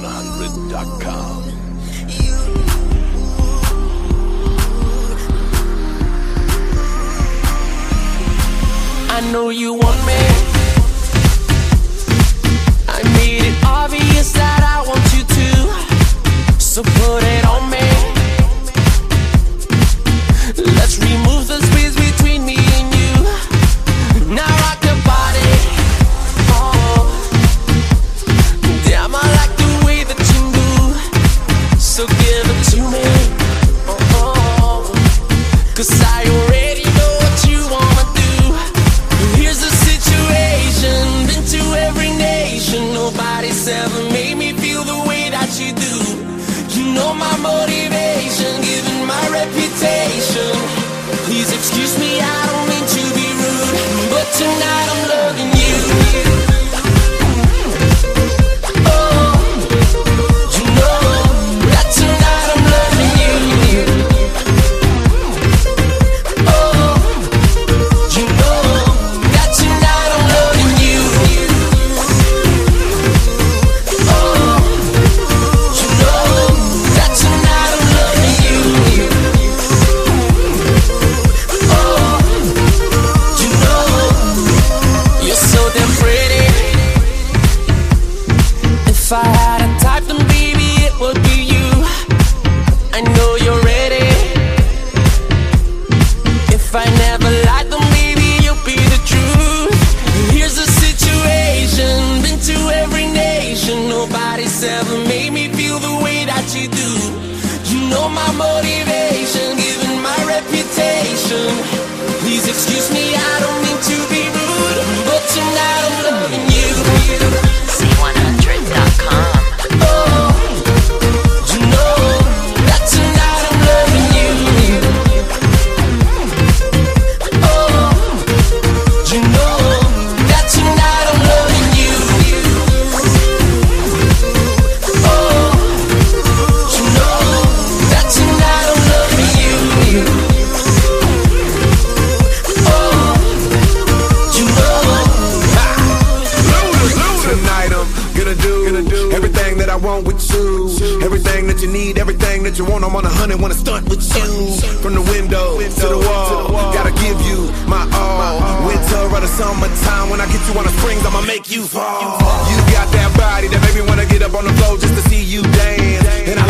Dance100.com. I know you want me. I made it obvious that I want you to, so put it on me. Let's remove the space between me and you. Now rock your body. Oh, damn, I like the way that you move, so give it to me. Oh, 'cause I already know what you wanna do. Here's the situation, been to every nation. Nobody's ever made me feel the way that you do. You know my motivation, given my reputation. Please excuse me, I don't mean to be rude, but tonight I'm loving you. Oh, you know that tonight I'm loving you. Oh, you know that tonight I'm loving you. Oh, you know that tonight I'm loving you. Oh, you know you're so damn pretty. If I had a type, then baby it would be you. I know you're ready. If I never lied, then maybe you'll be the truth. Here's the situation, been to every nation. Nobody's ever made me feel the way that you do. You know my motivation, given my reputation. Please excuse me, I don't mean to be rude, but tonight I'm loving you. C100.com. Oh, you know that tonight I'm loving you. Oh, you know that tonight I'm loving you. Oh, you know that tonight I'm loving you. Oh, you know. Tonight I'm gonna do everything that I want with you. Everything that you need, everything that you want. I'm on 100, wanna stunt with you. From the window to the wall, gotta give you my all. Winter or the summertime, when I get you on the springs, I'ma make you fall. You got that body that made me wanna get up on the floor just to see you dance. And I